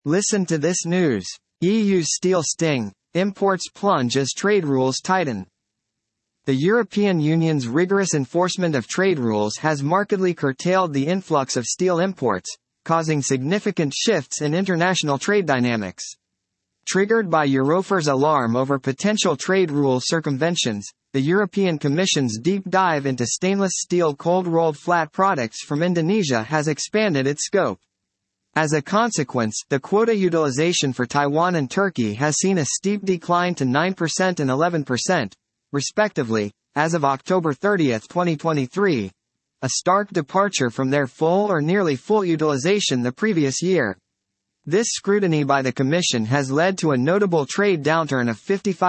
Listen to this news. EU's steel sting. Imports plunge as trade rules tighten. The European Union's rigorous enforcement of trade rules has markedly curtailed the influx of steel imports, causing significant shifts in international trade dynamics. Triggered by Eurofer's alarm over potential trade rule circumventions, the European Commission's deep dive into stainless steel cold-rolled flat products from Indonesia has expanded its scope. As a consequence, the quota utilization for Taiwan and Turkey has seen a steep decline to 9% and 11%, respectively, as of October 30, 2023, a stark departure from their full or nearly full utilization the previous year. This scrutiny by the Commission has led to a notable trade downturn of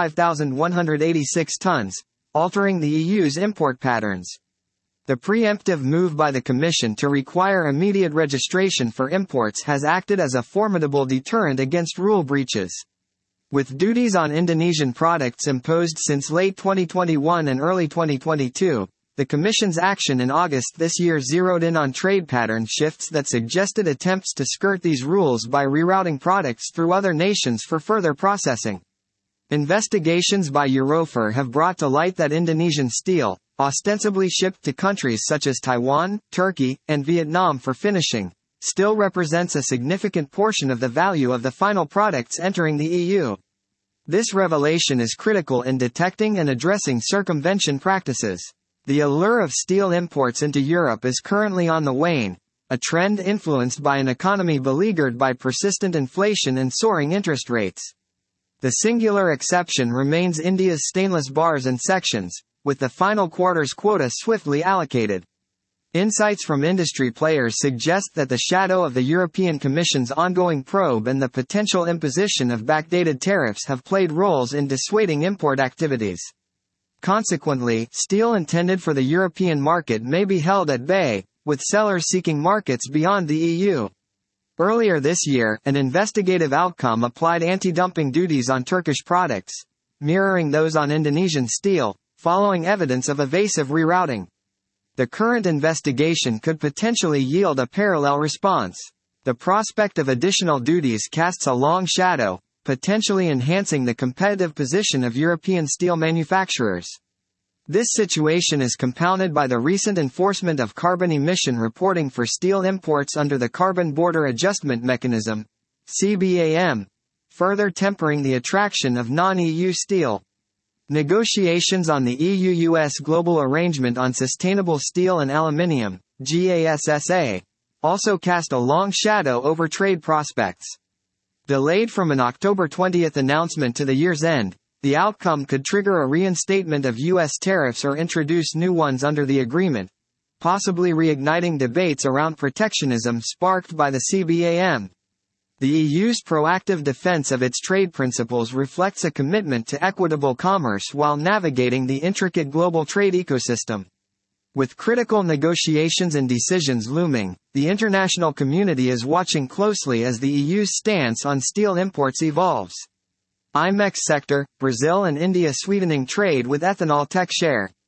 55,186 tons, altering the EU's import patterns. The preemptive move by the Commission to require immediate registration for imports has acted as a formidable deterrent against rule breaches. With duties on Indonesian products imposed since late 2021 and early 2022, the Commission's action in August this year zeroed in on trade pattern shifts that suggested attempts to skirt these rules by rerouting products through other nations for further processing. Investigations by Eurofer have brought to light that Indonesian steel, ostensibly shipped to countries such as Taiwan, Turkey, and Vietnam for finishing, still represents a significant portion of the value of the final products entering the EU. This revelation is critical in detecting and addressing circumvention practices. The allure of steel imports into Europe is currently on the wane, a trend influenced by an economy beleaguered by persistent inflation and soaring interest rates. The singular exception remains India's stainless bars and sections, with the final quarter's quota swiftly allocated. Insights from industry players suggest that the shadow of the European Commission's ongoing probe and the potential imposition of backdated tariffs have played roles in dissuading import activities. Consequently, steel intended for the European market may be held at bay, with sellers seeking markets beyond the EU. Earlier this year, an investigative outcome applied anti-dumping duties on Turkish products, mirroring those on Indonesian steel, following evidence of evasive rerouting. The current investigation could potentially yield a parallel response. The prospect of additional duties casts a long shadow, potentially enhancing the competitive position of European steel manufacturers. This situation is compounded by the recent enforcement of carbon emission reporting for steel imports under the Carbon Border Adjustment Mechanism, CBAM, further tempering the attraction of non-EU steel. Negotiations on the EU-US Global Arrangement on Sustainable Steel and Aluminium, GASSA, also cast a long shadow over trade prospects. Delayed from an October 20 announcement to the year's end, the outcome could trigger a reinstatement of U.S. tariffs or introduce new ones under the agreement, possibly reigniting debates around protectionism sparked by the CBAM. The EU's proactive defense of its trade principles reflects a commitment to equitable commerce while navigating the intricate global trade ecosystem. With critical negotiations and decisions looming, the international community is watching closely as the EU's stance on steel imports evolves. IMEX sector, Brazil and India sweetening trade with ethanol tech share.